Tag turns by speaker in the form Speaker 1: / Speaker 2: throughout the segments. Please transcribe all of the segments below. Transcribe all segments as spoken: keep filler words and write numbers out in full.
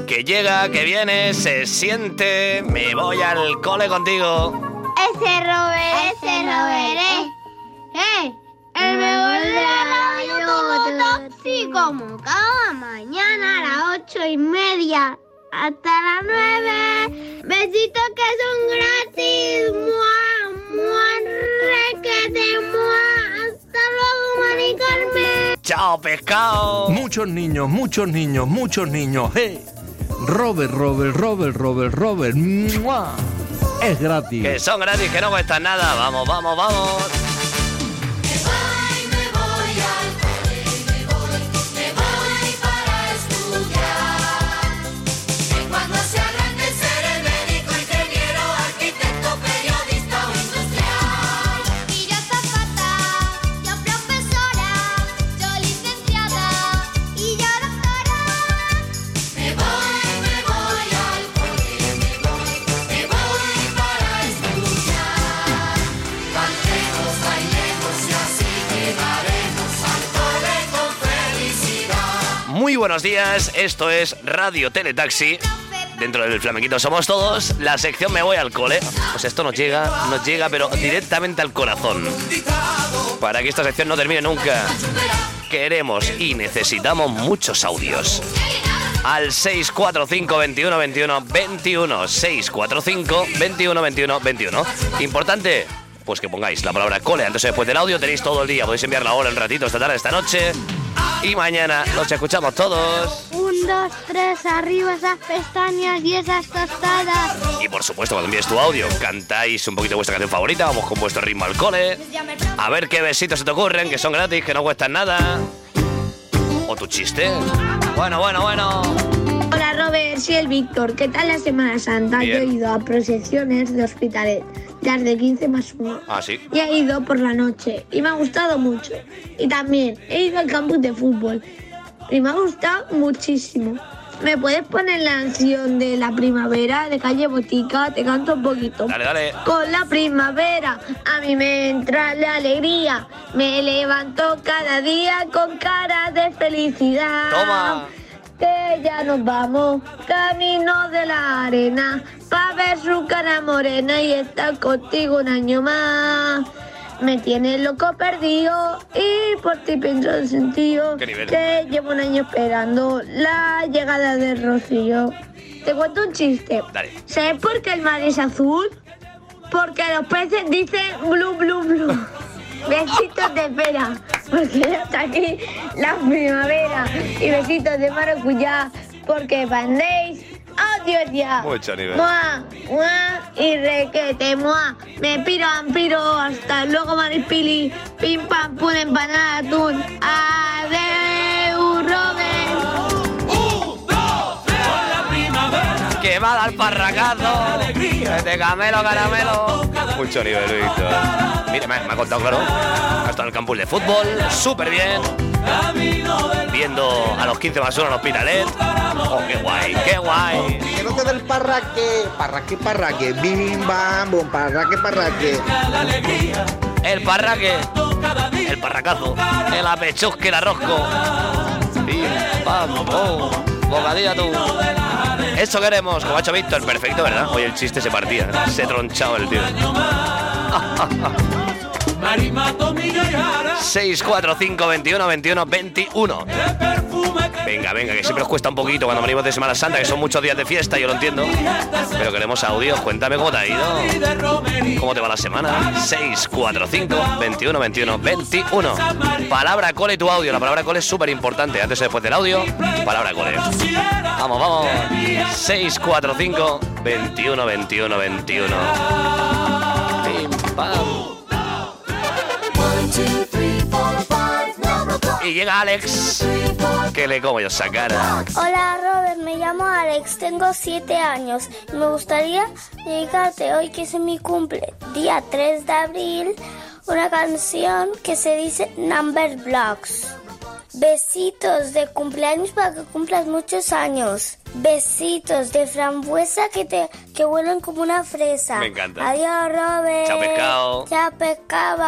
Speaker 1: Que llega, que viene, se siente. Me voy al cole contigo.
Speaker 2: Ese Robert, ese Robert, eh. ¡Eh! El mejor de la radio todo Topsy, como cada mañana a las ocho y media hasta las nueve. Besitos que son gratis. ¡Mua! ¡Mua! ¡Requete! ¡Mua! ¡Hasta luego, Mari Carmen!
Speaker 1: ¡Chao, pescado!
Speaker 3: Muchos niños, muchos niños, muchos niños. ¡Hey! Robert, Robert, Robert, Robert, Robert. ¡Mua! Es gratis.
Speaker 1: Que son gratis, que no cuestan nada. Vamos, vamos, vamos. Muy buenos días, esto es Radio Teletaxi. Dentro del Flamenquito somos todos. La sección Me voy al cole. Pues esto nos llega, nos llega, pero directamente al corazón. Para que esta sección no termine nunca, queremos y necesitamos muchos audios. Al seis cuatro cinco, veintiuno, veintiuno, veintiuno. seis cuatro cinco, veintiuno, veintiuno, veintiuno. Importante, pues que pongáis la palabra cole antes o después del audio. Tenéis todo el día, podéis enviarla ahora, en ratito, esta tarde, esta noche. Y mañana los escuchamos todos.
Speaker 2: Un, dos, tres, arriba esas pestañas y esas tostadas.
Speaker 1: Y por supuesto, cuando envíes tu audio, cantáis un poquito vuestra canción favorita. Vamos con vuestro ritmo al cole. A ver qué besitos se te ocurren, que son gratis, que no cuestan nada. O tu chiste. Bueno, bueno, bueno.
Speaker 4: Hola Robert, soy el Víctor. ¿Qué tal la Semana Santa?
Speaker 1: Bien.
Speaker 4: Yo he ido a procesiones de Hospitalet, las de quince más uno.
Speaker 1: Ah, sí.
Speaker 4: Y he ido por la noche y me ha gustado mucho. Y también he ido al campus de fútbol y me ha gustado muchísimo. ¿Me puedes poner la canción de la primavera de Calle Botica? Te canto un poquito.
Speaker 1: Dale, dale.
Speaker 4: Con la primavera a mí me entra la alegría. Me levanto cada día con cara de felicidad.
Speaker 1: Toma.
Speaker 4: Que ya nos vamos, camino de la arena, pa' ver su cara morena y estar contigo un año más. Me tienes loco perdido y por ti pienso en sentido.
Speaker 1: ¿Qué nivel?
Speaker 4: Que llevo un año esperando la llegada del Rocío. Te cuento un chiste.
Speaker 1: Dale.
Speaker 4: ¿Sabes por qué el mar es azul? Porque los peces dicen blue, blue, blue. Besitos de pera, porque ya está aquí la primavera. Y besitos de maracuyá, porque pandéis. ¡Adiós ya!
Speaker 1: Mucho nivel.
Speaker 4: ¡Mua! ¡Mua! Y requete, ¡mua! Me piro, ampiro, hasta luego, Maripili. Pim, pam, pum, empanada, atún. ¡Adeu, Robert!
Speaker 1: Que va a dar parracazo. De camelo, caramelo. Mucho nivel, Víctor. Mira, me, me ha contado, claro. Ha estado en el campus de fútbol, súper bien. Viendo a los quince más uno en Hospitalet. Oh, qué guay, qué guay.
Speaker 5: Que no te dé el parraque, parraque, parraque, bim, bam, bum, parraque, parraque.
Speaker 1: El parraque, el parracazo, el apechusque, el arrosco. Bim, pam, pum, bocadilla tú. Eso queremos, como ha hecho Víctor, perfecto, ¿verdad? Hoy el chiste se partía, se tronchaba el tío. seis cuatro cinco, veintiuno, veintiuno, veintiuno. Venga, venga, que siempre os cuesta un poquito cuando venimos de Semana Santa, que son muchos días de fiesta, yo lo entiendo. Pero queremos audios, cuéntame cómo te ha ido. ¿Cómo te va la semana? seis cuatro cinco, veintiuno, veintiuno, veintiuno. Palabra cole y tu audio. La palabra cole es súper importante. Antes o después del audio, palabra cole. Vamos, vamos. seis cuatro cinco, veintiuno, veintiuno, veintiuno. Pim, pam. Y llega Alex, que le como yo esa cara.
Speaker 2: Hola Robert, me llamo Alex, tengo siete años. Me gustaría dedicarte hoy, que es mi cumple, día tres de abril, una canción que se dice Number Blocks. Besitos de cumpleaños para que cumplas muchos años. Besitos de frambuesa que te que huelen como una fresa.
Speaker 1: Me encanta.
Speaker 2: Adiós, Robert.
Speaker 1: Chao, pescado.
Speaker 2: Chao, pescado,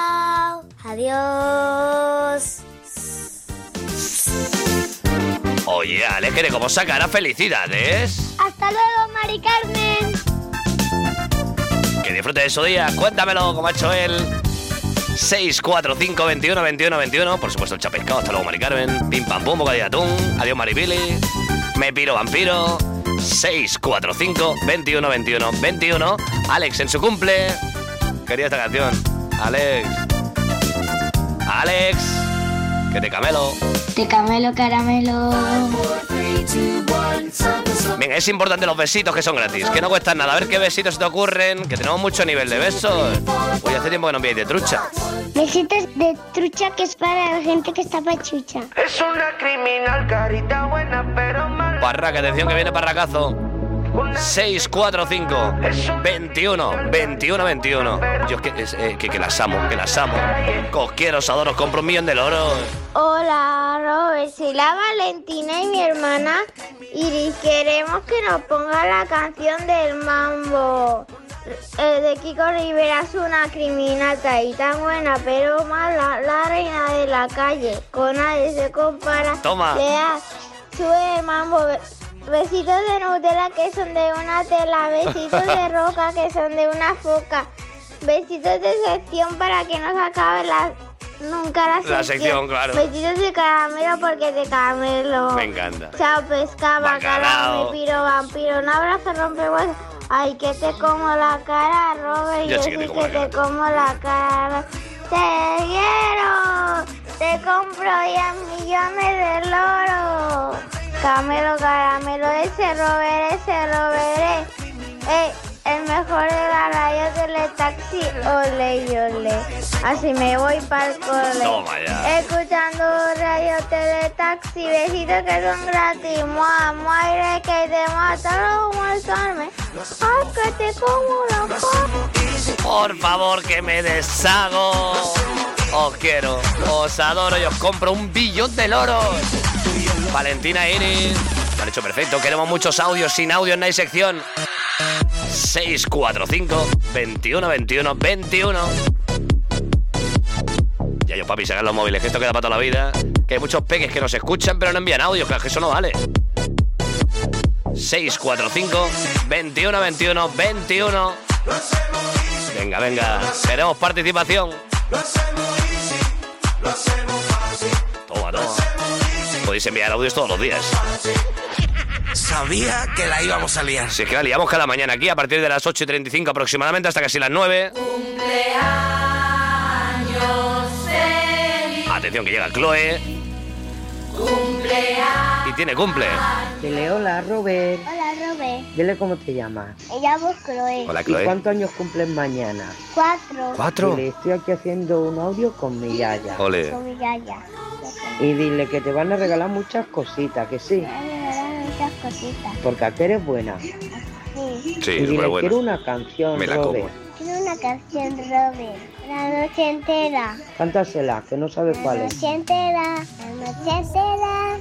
Speaker 2: bacalao. Adiós.
Speaker 1: Oye, Alex, que de cómo sacará felicidades.
Speaker 2: Hasta luego, Mari Carmen.
Speaker 1: Que disfrute de su día. Cuéntamelo cómo ha hecho él. seis cuatro cinco veintiuno veintiuno veintiuno. Por supuesto, el chapescado. Hasta luego, Mari Carmen. Pim pam pum, bocadillo de atún. Adiós, Maripili. Me piro vampiro. seis cuatro cinco veintiuno veintiuno veintiuno. Alex en su cumple. Quería esta canción. Alex. Alex. Que te camelo.
Speaker 2: Te camelo caramelo.
Speaker 1: Venga, es importante los besitos que son gratis, que no cuestan nada. A ver qué besitos se te ocurren, que tenemos mucho nivel de besos. Hoy hace tiempo que no enviáis de trucha.
Speaker 2: Besitos de trucha que es para la gente que está pachucha.
Speaker 6: Es una criminal, carita buena, pero mala.
Speaker 1: Parraca, atención que viene parracazo. seis cuatro cinco veintiuno veintiuno veintiuno. Yo es que, es, eh, que, que las amo, que las amo. Que os quiero, os adoro, os compro un millón de loros.
Speaker 4: Hola, Robert, soy la Valentina y mi hermana Iris. Queremos que nos ponga la canción del mambo. Eh, de Kiko Rivera. Es una criminata y tan buena, pero mala, la reina de la calle. Con nadie se compara.
Speaker 1: Toma.
Speaker 4: Le da, sube el mambo. Besitos de Nutella que son de una tela. Besitos de roca que son de una foca. Besitos de sección para que no se acabe la... Nunca la sección.
Speaker 1: La sección, claro.
Speaker 4: Besitos de caramelo porque te caramelo.
Speaker 1: Me encanta.
Speaker 4: Chao, pesca,
Speaker 1: Bacalao.
Speaker 4: bacalao, me piro, vampiro. Un abrazo, rompehuesos. Ay, que te como la cara, Robert.
Speaker 1: Yo
Speaker 4: Yo
Speaker 1: sí
Speaker 4: sí
Speaker 1: que
Speaker 4: que
Speaker 1: te como la cara.
Speaker 4: te como la cara. Te quiero. Te compro diez millones de loro. Camelo, caramelo, ese Robert, ese Robert. Eh, eh, el mejor de la radio teletaxi, ole y ole. Así me voy para el cole.
Speaker 1: Toma ya.
Speaker 4: Escuchando radio teletaxi, besitos que son gratis. Mua, muaire que te mata, lo muertarme. Ay, que te como la cara.
Speaker 1: Por favor, que me deshago. Os quiero, os adoro y os compro un billón de loros. Valentina Iris. Lo han hecho perfecto. Queremos muchos audios. Sin audio no hay sección. seis cuatro cinco veintiuno veintiuno veintiuno. Ya yo, papi, sacan los móviles, que esto queda para toda la vida. Que hay muchos peques que nos escuchan pero no envían audio. Claro que eso no vale. seis cuatro cinco veintiuno veintiuno veintiuno. Venga, venga. Queremos participación. Toma, toma. Podéis enviar audios todos los días.
Speaker 6: Sabía que la íbamos a liar.
Speaker 1: Si es que la liamos cada mañana aquí a partir de las ocho y treinta y cinco aproximadamente hasta casi las nueve. Atención que llega Chloe. Y tiene cumple.
Speaker 7: Dile hola, Robert.
Speaker 2: Hola, Robert.
Speaker 7: Dile cómo te llamas.
Speaker 2: Me llamo Chloe.
Speaker 1: Hola,
Speaker 7: ¿Y
Speaker 1: Chloe.
Speaker 7: cuántos años cumples mañana?
Speaker 2: Cuatro.
Speaker 1: ¿Cuatro?
Speaker 7: Dile, estoy aquí haciendo un audio con mi yaya.
Speaker 1: Ole.
Speaker 2: Con mi yaya.
Speaker 7: Y dile que te van a regalar muchas cositas, que sí.
Speaker 2: Me regalaron muchas cositas.
Speaker 7: Porque aquí eres buena.
Speaker 2: Sí.
Speaker 1: Sí,
Speaker 7: y
Speaker 1: súper
Speaker 7: dile,
Speaker 1: bueno.
Speaker 7: quiero una canción,
Speaker 1: Me la como.
Speaker 7: Robert.
Speaker 2: Quiero una canción, Robert. La noche entera.
Speaker 7: Cántasela, que no sabes
Speaker 2: La
Speaker 7: cuál es.
Speaker 2: noche entera. La noche entera.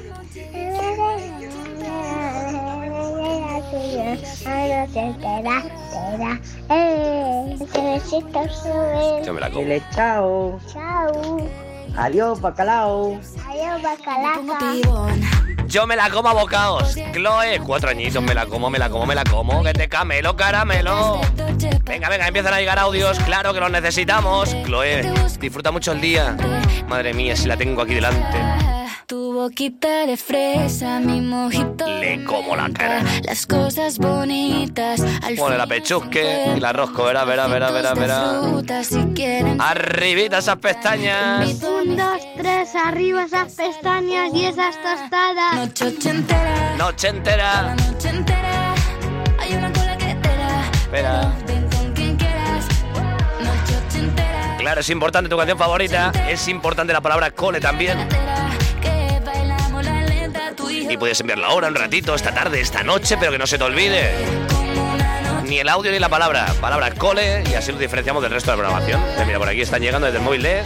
Speaker 2: La noche entera. Entera. Eh. Te besitos, Robert.
Speaker 1: Yo me la como.
Speaker 7: Dile chao.
Speaker 2: Chao.
Speaker 7: Adiós, bacalao.
Speaker 2: Adiós, bacalaca.
Speaker 1: Yo me la como a bocaos. Chloe, cuatro añitos, me la como, me la como, me la como. Que te camelo, caramelo. Venga, venga, empiezan a llegar audios. Claro que los necesitamos. Chloe, disfruta mucho el día. Madre mía, si la tengo aquí delante.
Speaker 8: Tu boquita de fresa, mi mojito.
Speaker 1: Le como la cara.
Speaker 8: Las cosas bonitas. Al
Speaker 1: Pone la
Speaker 8: fin
Speaker 1: pechusque y el arrosco, verá, verá, verá, verá, verá.
Speaker 8: frutas, si quieren.
Speaker 1: Arribita esas pestañas.
Speaker 2: Un, dos, tres, arriba esas pestañas y esas tostadas.
Speaker 8: Noche ochentera.
Speaker 1: Noche entera.
Speaker 8: La noche entera. Hay una cola que te da.
Speaker 1: Espera.
Speaker 8: Ven con quien quieras. Noche ochentera.
Speaker 1: Claro, es importante tu canción favorita. Es importante la palabra cole también.
Speaker 8: Que bailamos la lenta, tú y yo.
Speaker 1: Y puedes enviarla ahora, un ratito, esta tarde, esta noche, pero que no se te olvide.
Speaker 8: Como una noche.
Speaker 1: Ni el audio ni la palabra. Palabra cole y así lo diferenciamos del resto de la programación. Eh, Mira, por aquí están llegando desde el móvil de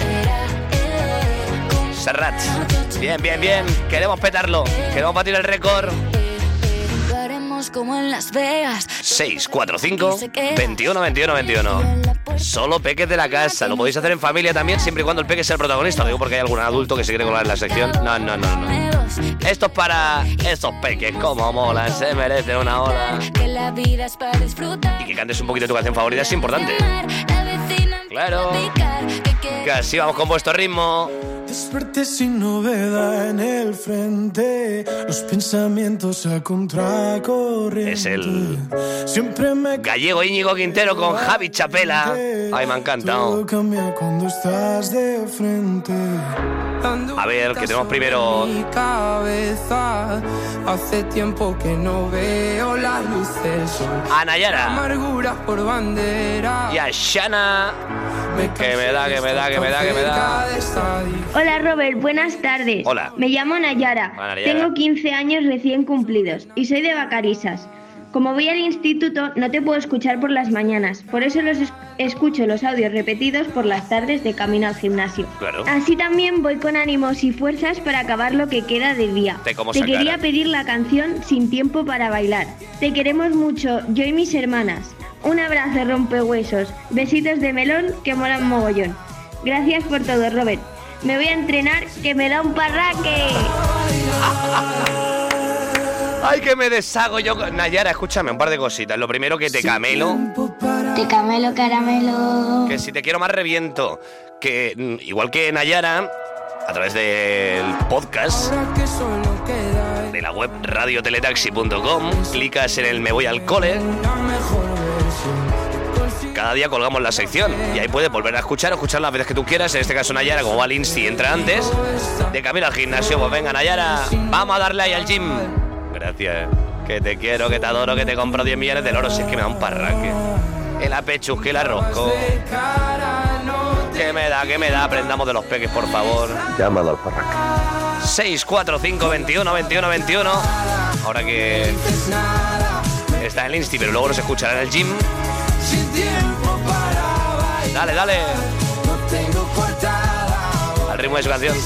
Speaker 1: Serrat. Bien, bien, bien. Queremos petarlo. Queremos batir el récord.
Speaker 8: Lo haremos como en Las Vegas.
Speaker 1: seis cuatro cinco veintiuno veintiuno veintiuno. Solo peques de la casa. Lo podéis hacer en familia también, siempre y cuando el peque sea el protagonista. Lo digo porque hay algún adulto que se quiere colar en la sección. No, no, no, no. Esto es para esos peques, como molan, se merecen una ola.
Speaker 8: Que la vida es para disfrutar.
Speaker 1: Y que cantes un poquito tu canción favorita es importante.
Speaker 8: La vecina
Speaker 1: Claro. Que así vamos con vuestro ritmo.
Speaker 9: Desperté sin novedad en el frente, los pensamientos a contracorriente.
Speaker 1: Es el
Speaker 9: Siempre me
Speaker 1: gallego Íñigo Quintero con Javi Chapela. Ay, me ha encantado.
Speaker 9: Todo cambia cuando estás de frente.
Speaker 1: A ver, que tenemos primero.
Speaker 9: Mi cabeza. Hace tiempo que no veo la luz del sol.
Speaker 1: A Nayara.
Speaker 9: Amargura por bandera.
Speaker 1: Y a Shana. Que me da, que me da, que me da, que me da.
Speaker 4: Hola Robert, buenas tardes.
Speaker 1: Hola.
Speaker 4: Me llamo Nayara.
Speaker 1: Hola, Nayara.
Speaker 4: Tengo quince años recién cumplidos y soy de Vacarisas. Como voy al instituto no te puedo escuchar por las mañanas, por eso los es- escucho los audios repetidos por las tardes de camino al gimnasio.
Speaker 1: Claro.
Speaker 4: Así también voy con ánimos y fuerzas para acabar lo que queda de día.
Speaker 1: Te como
Speaker 4: Te
Speaker 1: sacara.
Speaker 4: quería pedir la canción Sin tiempo para bailar. Te queremos mucho, yo y mis hermanas. Un abrazo rompehuesos, besitos de melón que molan mogollón. Gracias por todo, Robert. Me voy a entrenar que me da un parraque.
Speaker 1: Ay, que me deshago yo. Nayara, escúchame un par de cositas. Lo primero, que te camelo.
Speaker 2: Te camelo caramelo.
Speaker 1: Que si te quiero más reviento. Que mm, igual que Nayara, a través del podcast de la web radio teletaxi punto com, clicas en el Me voy al cole. Cada día colgamos la sección y ahí puedes volver a escuchar o escuchar las veces que tú quieras. En este caso Nayara, como va al Insti, entra antes. De camino al gimnasio, pues venga Nayara, vamos a darle ahí al gym. Gracias, que te quiero, que te adoro, que te compro diez millones de loros. Es que me da un parraque. El apechus, que el arrosco. Que me da, que me da. Aprendamos de los peques, por favor.
Speaker 10: Llámalo al parraque.
Speaker 1: seis cuatro cinco veintiuno veintiuno veintiuno. Ahora que está en el Insti, pero luego nos escuchará en el gym. Dale, dale. Al ritmo de su canción.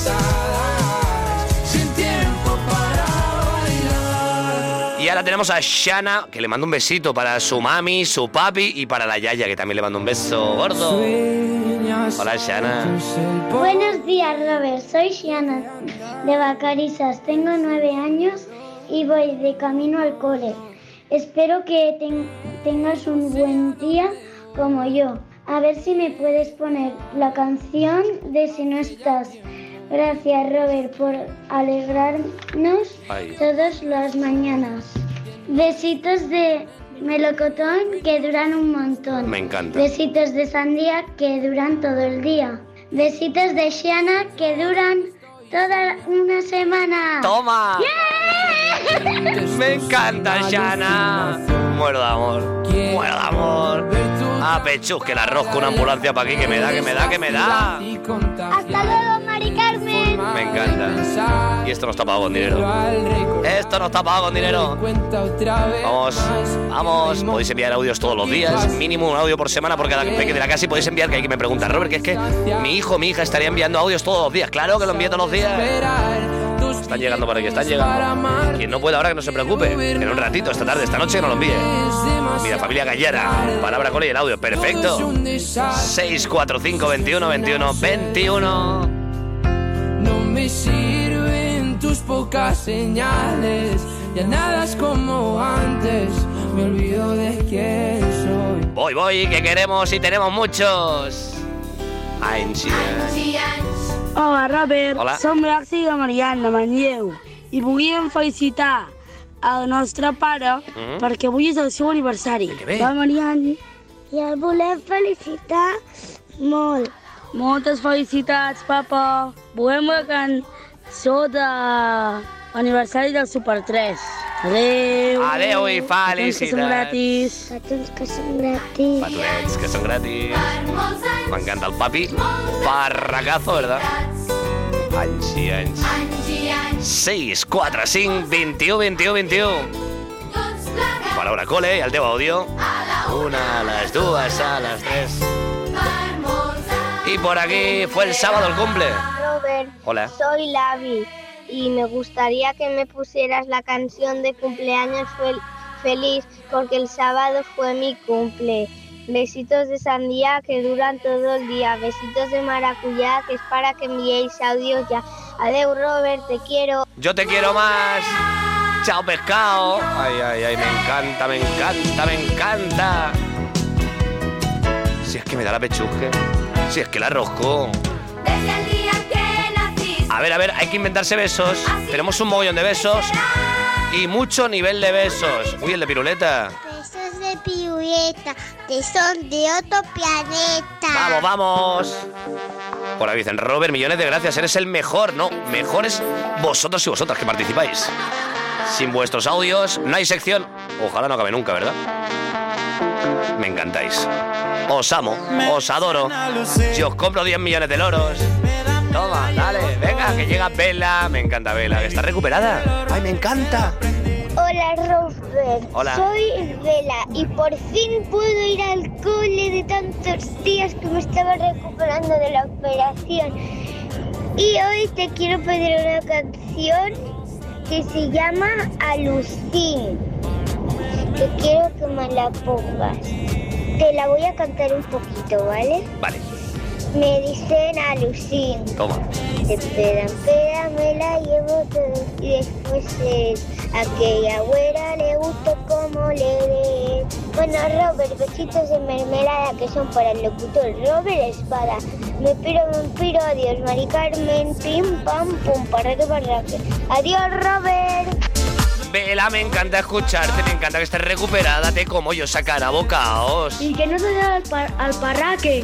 Speaker 1: Y ahora tenemos a Shana, que le manda un besito para su mami, su papi y para la Yaya, que también le manda un beso gordo. Hola, Shana.
Speaker 2: Buenos días, Robert. Soy Shiana de Vacarisas. Tengo nueve años y voy de camino al cole. Espero que ten- tengas un buen día como yo. A ver si me puedes poner la canción de Si no estás. Gracias, Robert, por alegrarnos
Speaker 1: Ay.
Speaker 2: todas las mañanas. Besitos de melocotón que duran un montón.
Speaker 1: Me encanta.
Speaker 2: Besitos de sandía que duran todo el día. Besitos de Shiana que duran toda una semana.
Speaker 1: ¡Toma!
Speaker 2: ¡Yeah!
Speaker 1: Me encanta, Shana. Muero de amor. Muero de amor. Ah, pechus, que la rosco una ambulancia para aquí, que me da, que me da, que me da.
Speaker 2: Hasta luego, Mari Carmen.
Speaker 1: Me encanta. Y esto no está pagado con dinero. Esto no está pagado con dinero. Vamos, vamos. Podéis enviar audios todos los días. Mínimo un audio por semana por cada peque de la casa. Y podéis enviar, que hay que me pregunta, Robert, que es que mi hijo, mi hija estaría enviando audios todos los días. Claro que lo envío todos los días. Están llegando por aquí, están llegando. Quien no puede ahora, que no se preocupe. En un ratito, esta tarde, esta noche, que no lo envíe. Mira, familia Gallara, palabra cole y el audio, perfecto. seis cuatro cinco veintiuno veintiuno veintiuno.
Speaker 9: No me sirven tus pocas señales. Ya nada es como antes. Me olvido de quién soy.
Speaker 1: Voy, voy, que queremos y tenemos muchos. Ansia.
Speaker 11: Hola, Robert.
Speaker 1: Hola.
Speaker 11: Som Maxi de Mariana, Manlleu. I volíem felicitar el nostre pare
Speaker 1: Mhm.
Speaker 11: perquè avui és el seu aniversari.
Speaker 1: Que bé.
Speaker 11: Va, Mariana?
Speaker 2: I el volem felicitar molt.
Speaker 11: Moltes felicitats, papa. Volem la cançó de aniversari del Super tres. Adeu.
Speaker 1: Adeu i
Speaker 11: Petons que són
Speaker 1: felicitats.
Speaker 11: gratis.
Speaker 2: Petons que són gratis.
Speaker 1: Patonets, que són gratis. M'encanta el papi. Parracazo, ¿verdad? Ansi, ansi. seis quatre cinc veintiuno veintiuno veintiuno. Palabra cole i el teu àudio. Una, a las dues, a las tres. Y por aquí fue el sábado el cumple.
Speaker 2: Robert,
Speaker 1: Hola.
Speaker 2: soy Lavi y me gustaría que me pusieras la canción de cumpleaños fel- feliz porque el sábado fue mi cumple. Besitos de sandía que duran todo el día. Besitos de maracuyá, que es para que enviéis audios ya. Adeu, Robert, te quiero.
Speaker 1: Yo te quiero más. Chao, pescado. Ay, ay, ay, me encanta, me encanta, me encanta. Si es que me da la pechusque. Si es que la rosco.
Speaker 8: Desde el día que naciste.
Speaker 1: A ver, a ver, hay que inventarse besos. Tenemos un mogollón de besos. Y mucho nivel de besos. Uy, el de piruleta.
Speaker 2: Besos de piruleta, que son de otro planeta.
Speaker 1: Vamos, vamos. Por ahí dicen, Robert, millones de gracias. Eres el mejor. No, mejores vosotros y vosotras que participáis. Sin vuestros audios no hay sección. Ojalá no acabe nunca, ¿verdad? Me encantáis. Os amo, os adoro. Si os compro diez millones de loros. Toma, dale, venga, que llega Vela. Me encanta Vela, que está recuperada. Ay, me encanta.
Speaker 2: Hola, Robert.
Speaker 1: Hola.
Speaker 2: Soy Vela y por fin puedo ir al cole de tantos días que me estaba recuperando de la operación. Y hoy te quiero pedir una canción que se llama Alucín. Que quiero que me la pongas. Te la voy a cantar un poquito, ¿vale?
Speaker 1: Vale.
Speaker 2: Me dicen Alucín.
Speaker 1: Toma.
Speaker 2: De peda en peda me la llevo todo y después es aquella güera le gusto como le dé. Bueno, Robert, besitos de mermelada que son para el locutor Robert Espada. Me piro, me piro, adiós, Mari Carmen, pim, pam, pum, para que para que. Adiós, Robert.
Speaker 1: Vela, me encanta escucharte, me encanta que estés recuperada, te como yo sacará bocaos.
Speaker 11: Y que no se dé al, par al parraque.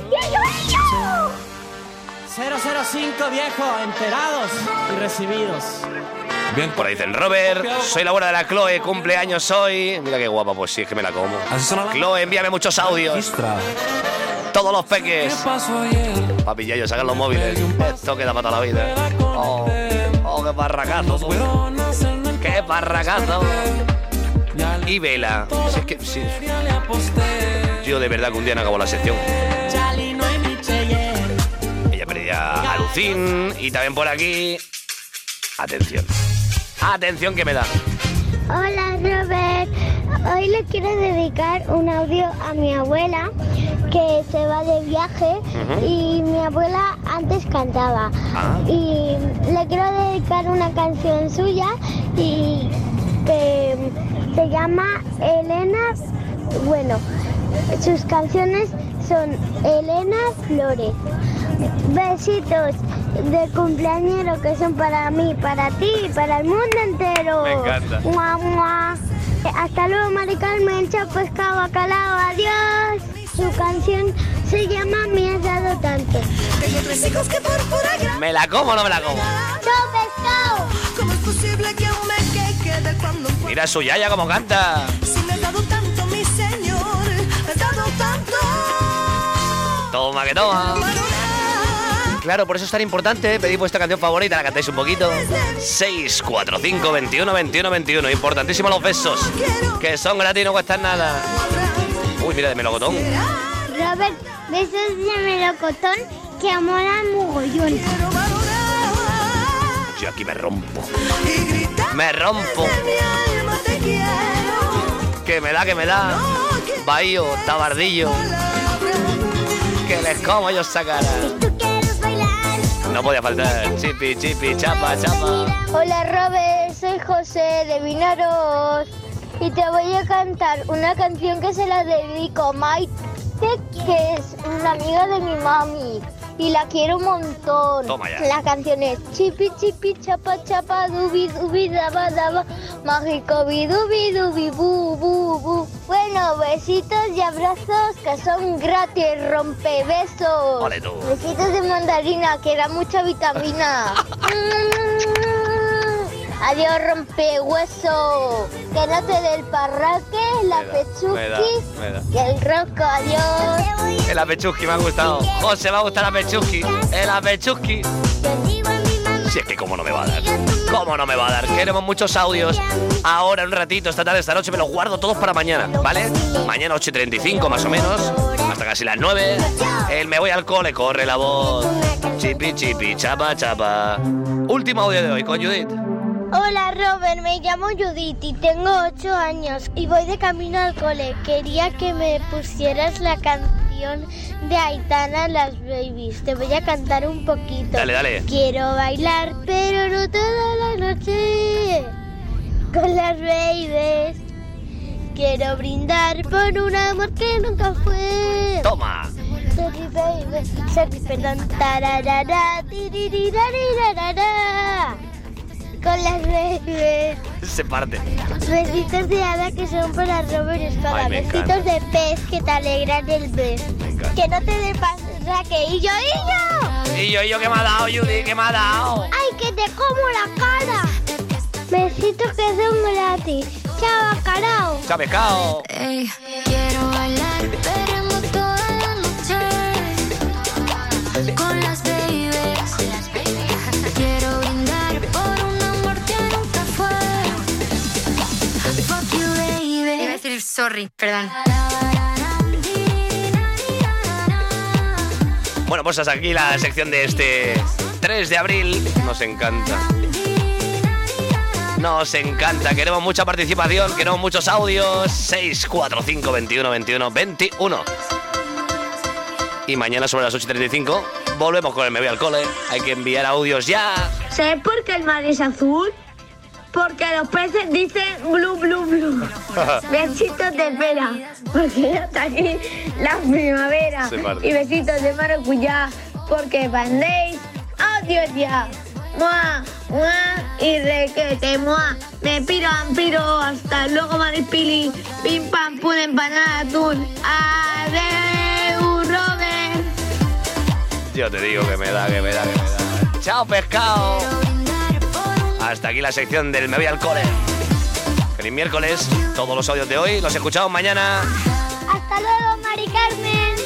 Speaker 10: cero cero cinco, viejo, enterados y recibidos.
Speaker 1: Bien, por ahí dicen, Robert, soy la buena de la Chloe, cumpleaños hoy. Mira qué guapa, pues sí, es que me la como. Chloe, envíame muchos audios. Todos los peques. Papi, ya yo, sacan los móviles. Esto queda para toda la vida. Oh, oh, qué barracazo, tú. Qué barracazo. Y Vela. Si es que, sí. Yo de verdad que un día no acabo la sección. Ella perdía a Lucín. Y también por aquí. Atención. Atención que me da.
Speaker 2: Hola, Robert. Hoy le quiero dedicar un audio a mi abuela que se va de viaje. Uh-huh. Y mi abuela antes cantaba. Ah. Y le quiero dedicar una canción suya y que se llama Elena. Bueno, sus canciones son Elena Flores. Besitos de cumpleañero que son para mí, para ti y para el mundo entero.
Speaker 1: Me encanta.
Speaker 2: Mua, mua. Hasta luego, Mari Carmen, chao, pescado, bacalao, adiós. Su canción se llama Me has dado tanto.
Speaker 12: Tengo tres hijos que por pura gracia.
Speaker 1: ¿Me la como o no me la como?
Speaker 2: ¡Chao, pescado!
Speaker 12: ¿Cómo es posible que aún me quede cuando un
Speaker 1: Mira su yaya como canta.
Speaker 12: Si me has dado tanto, mi señor, me has dado tanto.
Speaker 1: Toma que toma. Claro, por eso es tan importante pedir vuestra canción favorita, la cantáis un poquito. seis cuatro cinco, veintiuno, veintiuno, veintiuno. Importantísimo los besos, que son gratis y no cuestan nada. Uy, mira, de melocotón.
Speaker 2: Robert, besos de melocotón que molan mogollón.
Speaker 1: Yo aquí me rompo. Me rompo. Que me da, que me da. Bahío, tabardillo. Que les como yo sacará. No podía faltar. Chipi, chipi, chapa, chapa.
Speaker 2: Hola, Robert, soy José de Vinaros. Y te voy a cantar una canción que se la dedico a Maite, que es una amiga de mi mami. Y la quiero un montón.
Speaker 1: Toma ya.
Speaker 2: La canción es chipi, chipi, chapa, chapa, dubi, dubi, daba, daba, mágico, bi, dubi, dubi, bu, bu, bu. Bueno, besitos y abrazos que son gratis, rompebesos.
Speaker 1: Vale, tú.
Speaker 2: Besitos de mandarina, que da mucha vitamina. Adiós, rompehueso. Que no te dé el parraque, la pechuqui y el rosco. Adiós.
Speaker 1: El apechuski me ha gustado. José, me ha gustado el apechuski. El apechuski. Si es que cómo no me va a dar. Cómo no me va a dar. Queremos muchos audios. Ahora, un ratito, esta tarde, esta noche, me los guardo todos para mañana, ¿vale? Mañana ocho y treinta y cinco más o menos. Hasta casi las nueve. El me voy al cole, corre la voz. Chipi, chipi, chapa, chapa. Último audio de hoy con Judith.
Speaker 2: Hola, Robert, me llamo Judith y tengo ocho años y voy de camino al cole. Quería que me pusieras la canción canción de Aitana, Las Babies. Te voy a cantar un poquito.
Speaker 1: Dale, dale.
Speaker 2: Quiero bailar, pero no toda la noche, con las babies. Quiero brindar por un amor que nunca fue.
Speaker 1: Toma.
Speaker 2: Sorry, baby. Sorry, perdón. Tararara, tiriririrararara. Con las babies.
Speaker 1: Se parte.
Speaker 2: Besitos de hada que son para Robert Espada.
Speaker 1: Ay, me
Speaker 2: Besitos
Speaker 1: encanta.
Speaker 2: de pez que te alegran el mes. Que no te dé pasaje. Y yo, y yo.
Speaker 1: Y yo, y yo, ¿qué me ha dado, Judy? ¿Qué me ha dado?
Speaker 2: ¡Ay, que te como la cara! Besitos que son gratis. Chao, carao.
Speaker 1: Chao, pescado.
Speaker 8: Ey, quiero bailar, pero no toda la noche, con las babies. Quiero brindar por un amor que nunca fue. Fuck you, baby. Iba a decir sorry, perdón.
Speaker 1: Bueno, pues hasta aquí la sección de este tres de abril. Nos encanta. Nos encanta. Queremos mucha participación, queremos muchos audios. seis cuatro cinco veintiuno veintiuno veintiuno. Y mañana sobre las ocho y treinta y cinco volvemos con el Me Voy al Cole. Hay que enviar audios ya.
Speaker 4: ¿Sabes por qué el mar es azul? Porque los peces dicen blue, blue, blue. Besitos de pera. Porque ya está aquí la primavera.
Speaker 1: Se parte.
Speaker 4: Y besitos de maracuyá. Porque pandéis. ¡Adiós ya! ¡Mua! ¡Mua! Y requete, ¡mua! Me piro, ampiro. Hasta luego, Maripili. Pim, pam, pum, empanada, atún. ¡Adeu, Robert!
Speaker 1: Yo te digo que me da, que me da, que me da. ¡Chao, pescado! Hasta aquí la sección del Me Voy al Cole. Feliz miércoles. Todos los audios de hoy los escuchamos mañana.
Speaker 2: Hasta luego, Mari Carmen.